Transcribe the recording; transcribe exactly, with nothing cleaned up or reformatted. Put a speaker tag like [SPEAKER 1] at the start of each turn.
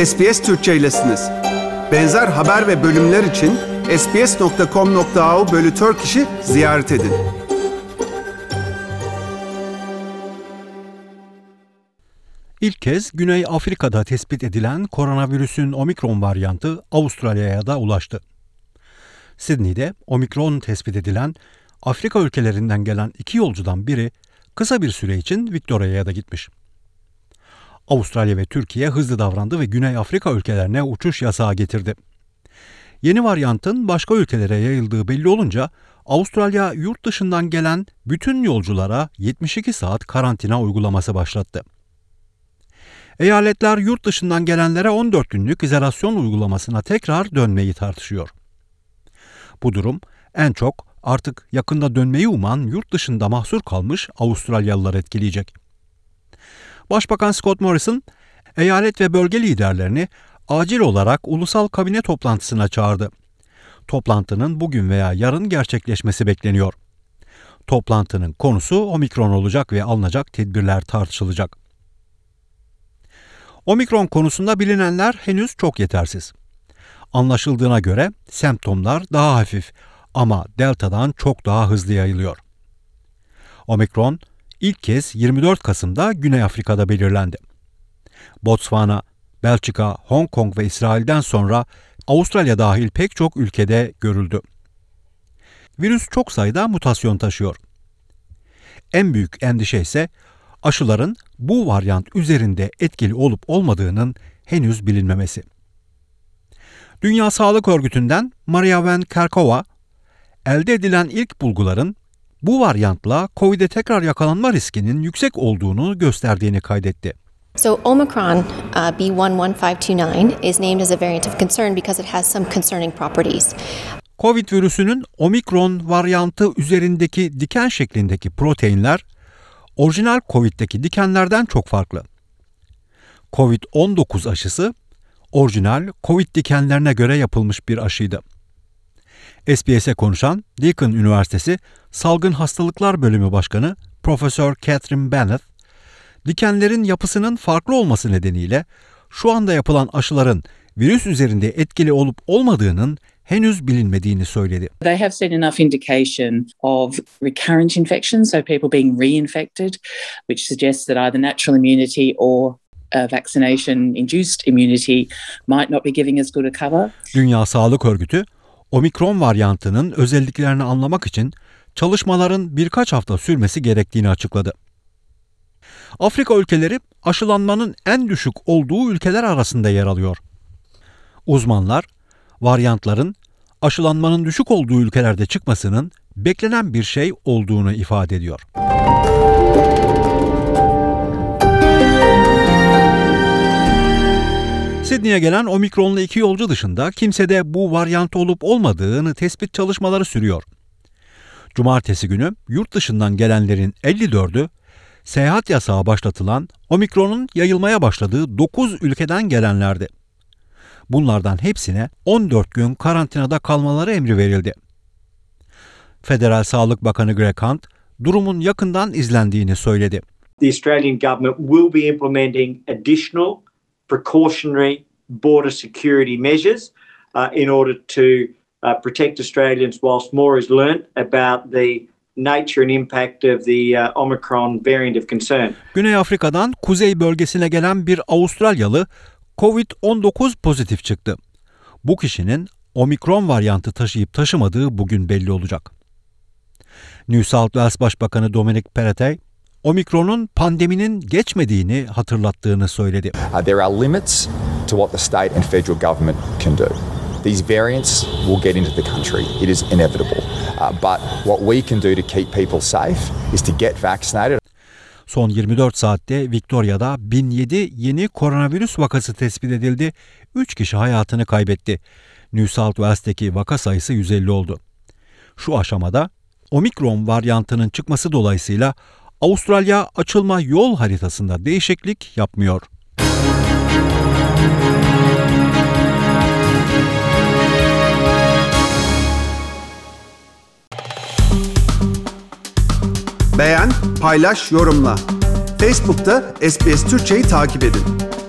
[SPEAKER 1] S B S Türkçe'ylesiniz. Benzer haber ve bölümler için sbs nokta com nokta a u bölü Turkish'i ziyaret edin.
[SPEAKER 2] İlk kez Güney Afrika'da tespit edilen koronavirüsün omikron varyantı Avustralya'ya da ulaştı. Sydney'de omikron tespit edilen Afrika ülkelerinden gelen iki yolcudan biri kısa bir süre için Victoria'ya da gitmiş. Avustralya ve Türkiye hızlı davrandı ve Güney Afrika ülkelerine uçuş yasağı getirdi. Yeni varyantın başka ülkelere yayıldığı belli olunca Avustralya yurt dışından gelen bütün yolculara yetmiş iki saat karantina uygulaması başlattı. Eyaletler yurt dışından gelenlere on dört günlük izolasyon uygulamasına tekrar dönmeyi tartışıyor. Bu durum en çok artık yakında dönmeyi uman yurt dışında mahsur kalmış Avustralyalılar etkileyecek. Başbakan Scott Morrison, eyalet ve bölge liderlerini acil olarak ulusal kabine toplantısına çağırdı. Toplantının bugün veya yarın gerçekleşmesi bekleniyor. Toplantının konusu omikron olacak ve alınacak tedbirler tartışılacak. Omikron konusunda bilinenler henüz çok yetersiz. Anlaşıldığına göre semptomlar daha hafif ama Delta'dan çok daha hızlı yayılıyor. Omikron ilk kez yirmi dört Kasım'da Güney Afrika'da belirlendi. Botswana, Belçika, Hong Kong ve İsrail'den sonra Avustralya dahil pek çok ülkede görüldü. Virüs çok sayıda mutasyon taşıyor. En büyük endişe ise aşıların bu varyant üzerinde etkili olup olmadığının henüz bilinmemesi. Dünya Sağlık Örgütü'nden Maria Van Kerkhove, elde edilen ilk bulguların bu varyantla Covid'e tekrar yakalanma riskinin yüksek olduğunu gösterdiğini kaydetti.
[SPEAKER 3] So Omicron uh, B one one five two nine is named as a variant of concern because it has some concerning properties.
[SPEAKER 2] Covid virüsünün omikron varyantı üzerindeki diken şeklindeki proteinler orijinal Covid'deki dikenlerden çok farklı. kovid on dokuz aşısı orijinal Covid dikenlerine göre yapılmış bir aşıydı. S B S'e konuşan Deakin Üniversitesi Salgın Hastalıklar Bölümü Başkanı Profesör Catherine Bennett, dikenlerin yapısının farklı olması nedeniyle şu anda yapılan aşıların virüs üzerinde etkili olup olmadığının henüz bilinmediğini söyledi.
[SPEAKER 4] They have seen enough indication of recurrent infection, so people being reinfected, which suggests that either natural immunity or uh, vaccination-induced immunity might not be giving as good a cover.
[SPEAKER 2] Dünya Sağlık Örgütü, omikron varyantının özelliklerini anlamak için çalışmaların birkaç hafta sürmesi gerektiğini açıkladı. Afrika ülkeleri aşılanmanın en düşük olduğu ülkeler arasında yer alıyor. Uzmanlar, varyantların aşılanmanın düşük olduğu ülkelerde çıkmasının beklenen bir şey olduğunu ifade ediyor. Sydney'e gelen omikronlu iki yolcu dışında kimsede bu varyant olup olmadığını tespit çalışmaları sürüyor. Cumartesi günü yurt dışından gelenlerin elli dördü seyahat yasağı başlatılan omikronun yayılmaya başladığı dokuz ülkeden gelenlerdi. Bunlardan hepsine on dört gün karantinada kalmaları emri verildi. Federal Sağlık Bakanı Greg Hunt, durumun yakından izlendiğini söyledi.
[SPEAKER 5] The Australian government will be implementing additional precautionary border security measures uh, in order to uh, protect Australians whilst more is learnt about the nature and impact of the uh, Omicron variant of concern.
[SPEAKER 2] Güney Afrika'dan kuzey bölgesine gelen bir Avustralyalı kovid on dokuz pozitif çıktı. Bu kişinin omikron varyantı taşıyıp taşımadığı bugün belli olacak. New South Wales Başbakanı Dominic Perrottet, omikronun pandeminin geçmediğini hatırlattığını söyledi.
[SPEAKER 6] Uh, there are limits to what the state and federal government can do. These variants will get into the country. It is inevitable. Uh, but what we can do to keep people safe is to get vaccinated.
[SPEAKER 2] Son yirmi dört saatte Victoria'da bin yedi yeni koronavirüs vakası tespit edildi. üç kişi hayatını kaybetti. New South Wales'teki vaka sayısı yüz elli oldu. Şu aşamada omikron varyantının çıkması dolayısıyla Avustralya açılma yol haritasında değişiklik yapmıyor.
[SPEAKER 1] Beğen, paylaş, yorumla. Facebook'ta S B S Türkçe'yi takip edin.